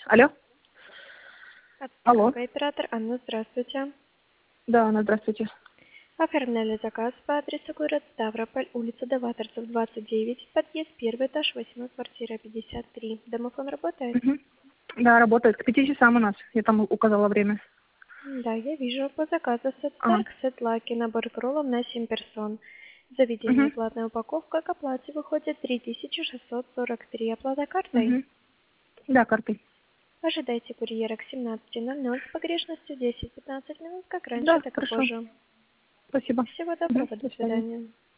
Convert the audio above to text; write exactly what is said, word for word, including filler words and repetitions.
Алло. Алло. Отстойка, оператор Анна, здравствуйте. Да, Анна, здравствуйте. Оформляли заказ по адресу город Ставрополь, улица Даваторцев, двадцать девять, подъезд первый этаж, восьмой, квартира пятьдесят три. Домофон работает? Угу. Да, работает. К пяти часам у нас. Я там указала время. Да, я вижу. По заказу сет А. Старк, сет Лаки, набор кролов на семь персон. Заведение Угу. платная упаковка, к оплате выходит три тысячи шестьсот сорок три. Оплата картой? Угу. Да, картой. Ожидайте курьера к семнадцати ноль ноль с погрешностью десять-пятнадцать минут, как раньше, Да, так и хорошо. позже. Спасибо. Всего Угу. доброго, до До свидания. свидания.